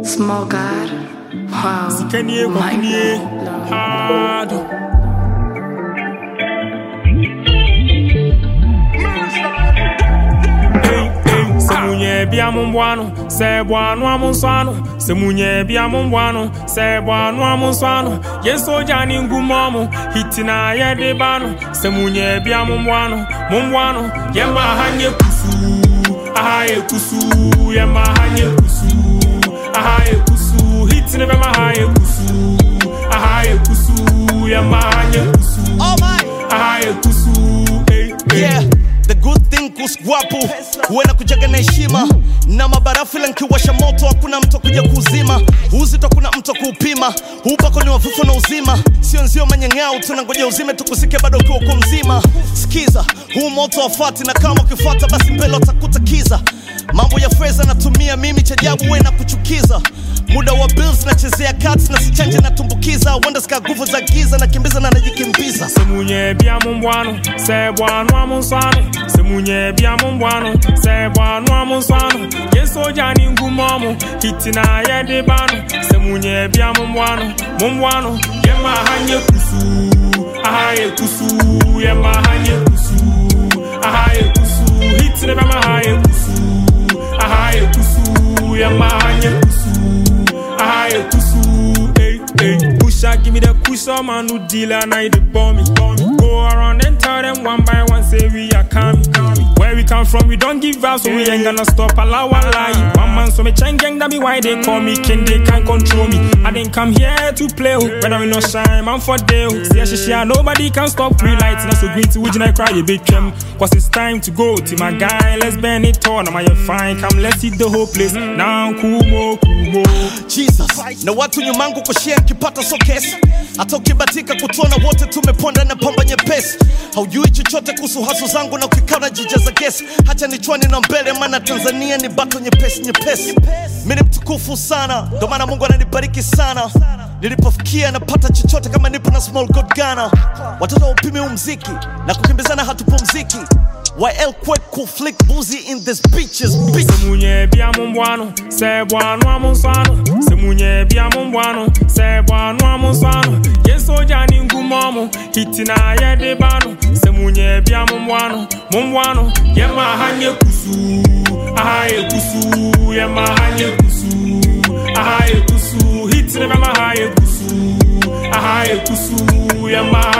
Small God. Wow. Sikanie kwakunie. Hard. Semunye bia mumbwano, se bwanu amunsano. Semunye bia mumbwano, se bwanu amunsano. Yeso jani ngumomo, hitina ye debano. Semunye bia mumbwano, mumbwano. Yema hanye kusu, ahaye kusu. Yema hanye kusu, ahaye kusu. Hitina bema haye kusu, ahaye kusu. Yema hanye kusu, ahaye kusu. Yeah. The good thing kusguapu huena kujaga na heshima na mabarafu ila nkiwasha moto hakuna mtu kuja kuzima uzito kuna mtu kuupima upako ni wafufu na uzima sio nzio manyang'au tunangoja uzime tukusike bado uko mzima sikiza huu moto wafati na kama ukifuata basi mbele utakutakiza mambo ya feza natumia mimi chajabu wena kuchukiza muda wa bills nachezea cuts na sichanje natumbukiza wanda ska nguvu za giza na kimbiza na najikimbiza Semunye bia mumbwano se bwanu amunsano Semunye bia mumbwano se bwanu amunsano Yeso jani ngumomo hitina ye debano Semunye bia mumbwano mumbwano Yema hanye kusu ahaye kusu Yema hanye kusu ahaye kusu hitina bema haye kusu ahaye kusu Yema hanye kusu ahaye kusu Pusha, give me the kusha, man who deal and I the bomb me. Go around and tell them one by one, say we are coming. Where we come from, we don't give up, so we ain't gonna stop. Allow a lie. One man, so me chain gang, that be why they call me king, they can't control me. I didn't come here to play, whether we no shine, man for day. See, nobody can stop free lights. Not so green to which I cry, you big trim. Cause it's time to go to my guy, let's burn it all. Now you're fine, come let's hit the whole place. Now, kumo. Jesus, na watu nyumangu kushare kipata so kesi hata ukibatika kutuona wote tumeponda na pamba nyepesi haujui chochote kuhusu hasu zangu na ukikana jijaza gesi hacha nichwani na mbele maana Tanzania ni bato nyepesi mimi mtukufu sana ndo maana Mungu ananibariki sana nilipofikia napata chochote kama nipo na small god Ghana watoto upime muziki na kukimbizana hatupumziki YL quick cool flick boozy in this bitches Semunye bia mumbwano se bwanu amunsano Semunye bia mumbwano se bwanu amunsano Yeso jani ngumomo hitina ye debano Semunye bia mumbwano Yema hanye kusu ahaye kusu Yema hanye kusu ahaye kusu hitina bema haye kusu ahaye kusu Yema